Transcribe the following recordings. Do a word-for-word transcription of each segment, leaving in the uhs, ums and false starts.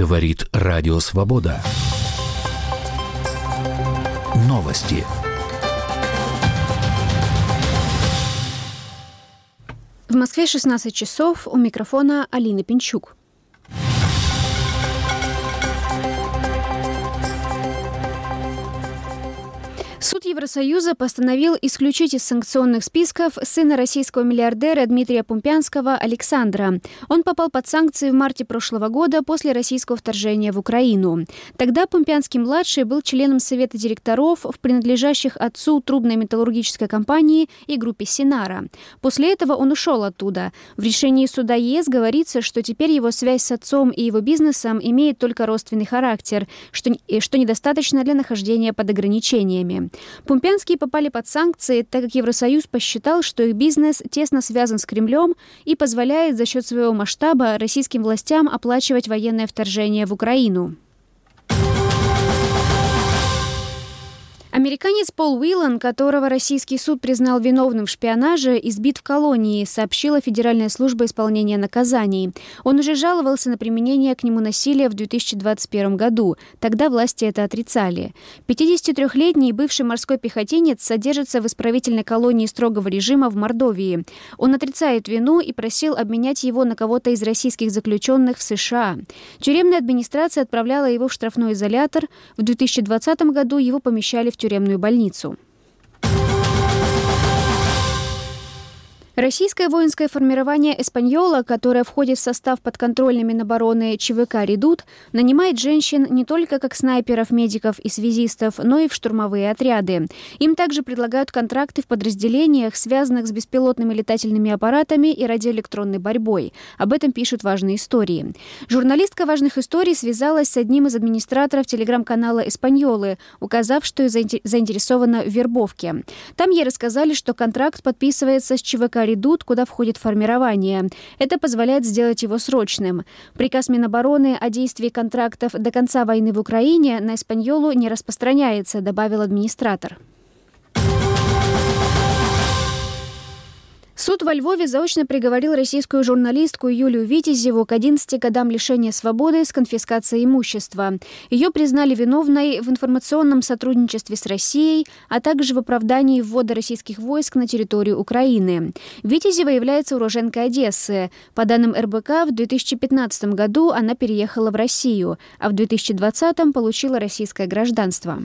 Говорит Радио Свобода. Новости. В Москве шестнадцать часов. У микрофона Алина Пинчук. Суд Евросоюза постановил исключить из санкционных списков сына российского миллиардера Дмитрия Пумпянского Александра. Он попал под санкции в марте прошлого года после российского вторжения в Украину. Тогда Пумпянский-младший был членом Совета директоров в принадлежащих отцу трубной металлургической компании и группе Синара. После этого он ушел оттуда. В решении суда ЕС говорится, что теперь его связь с отцом и его бизнесом имеет только родственный характер, что, что недостаточно для нахождения под ограничениями. Пумпянские попали под санкции, так как Евросоюз посчитал, что их бизнес тесно связан с Кремлем и позволяет за счет своего масштаба российским властям оплачивать военное вторжение в Украину. Американец Пол Уиллан, которого российский суд признал виновным в шпионаже, избит в колонии, сообщила Федеральная служба исполнения наказаний. Он уже жаловался на применение к нему насилия в две тысячи двадцать первом году. Тогда власти это отрицали. пятидесятитрёхлетний бывший морской пехотинец содержится в исправительной колонии строгого режима в Мордовии. Он отрицает вину и просил обменять его на кого-то из российских заключенных в США. Тюремная администрация отправляла его в штрафной изолятор. В две тысячи двадцатом году его помещали в тюремную больницу. Российское воинское формирование «Эспаньола», которое входит в состав подконтрольной Минобороны ЧВК «Редут», нанимает женщин не только как снайперов, медиков и связистов, но и в штурмовые отряды. Им также предлагают контракты в подразделениях, связанных с беспилотными летательными аппаратами и радиоэлектронной борьбой. Об этом пишут «Важные истории». Журналистка «Важных историй» связалась с одним из администраторов телеграм-канала «Эспаньолы», указав, что заинтересована в вербовке. Там ей рассказали, что контракт подписывается с ЧВК «Редут», куда входит формирование. Это позволяет сделать его срочным. Приказ Минобороны о действии контрактов до конца войны в Украине на «Эспаньолу» не распространяется, добавил администратор. Суд во Львове заочно приговорил российскую журналистку Юлию Витязеву к одиннадцати годам лишения свободы с конфискацией имущества. Ее признали виновной в информационном сотрудничестве с Россией, а также в оправдании ввода российских войск на территорию Украины. Витязева является уроженкой Одессы. По данным эр бэ ка, в две тысячи пятнадцатом году она переехала в Россию, а в две тысячи двадцатом получила российское гражданство.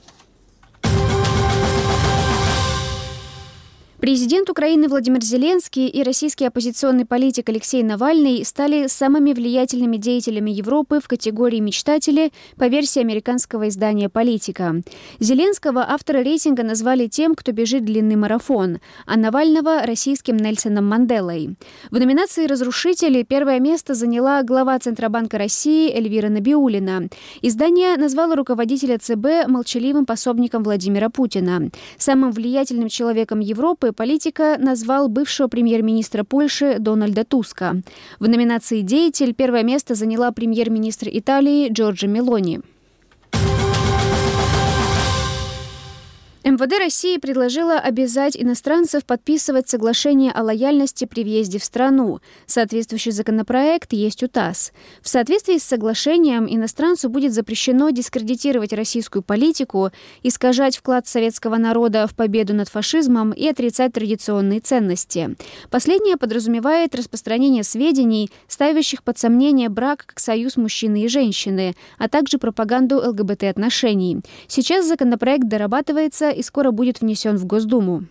Президент Украины Владимир Зеленский и российский оппозиционный политик Алексей Навальный стали самыми влиятельными деятелями Европы в категории «мечтатели» по версии американского издания «Политика». Зеленского авторы рейтинга назвали тем, кто бежит длинный марафон, а Навального – российским Нельсоном Манделой. В номинации «Разрушители» первое место заняла глава Центробанка России Эльвира Набиуллина. Издание назвало руководителя цэ бэ молчаливым пособником Владимира Путина. Самым влиятельным человеком Европы «Политика» назвал бывшего премьер-министра Польши Дональда Туска. В номинации «Деятель» первое место заняла премьер-министр Италии Джорджа Мелони. эм вэ дэ России предложила обязать иностранцев подписывать соглашение о лояльности при въезде в страну. Соответствующий законопроект есть у ТАСС. В соответствии с соглашением иностранцу будет запрещено дискредитировать российскую политику, искажать вклад советского народа в победу над фашизмом и отрицать традиционные ценности. Последнее подразумевает распространение сведений, ставящих под сомнение брак как союз мужчины и женщины, а также пропаганду эл гэ бэ тэ-отношений. Сейчас законопроект дорабатывается и скоро будет внесен в Госдуму.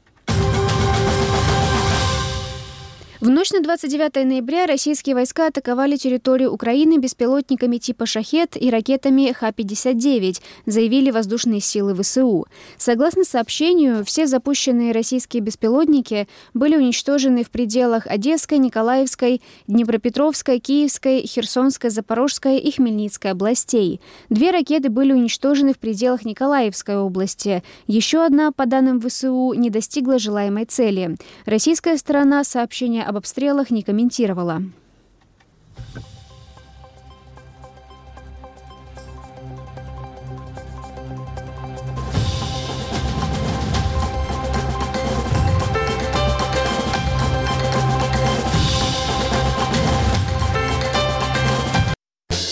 В ночь на двадцать девятое ноября российские войска атаковали территорию Украины беспилотниками типа «Шахед» и ракетами ха пятьдесят девять, заявили воздушные силы вэ эс у. Согласно сообщению, все запущенные российские беспилотники были уничтожены в пределах Одесской, Николаевской, Днепропетровской, Киевской, Херсонской, Запорожской и Хмельницкой областей. Две ракеты были уничтожены в пределах Николаевской области. Еще одна, по данным вэ эс у, не достигла желаемой цели. Российская сторона сообщения об обстрелах не комментировала.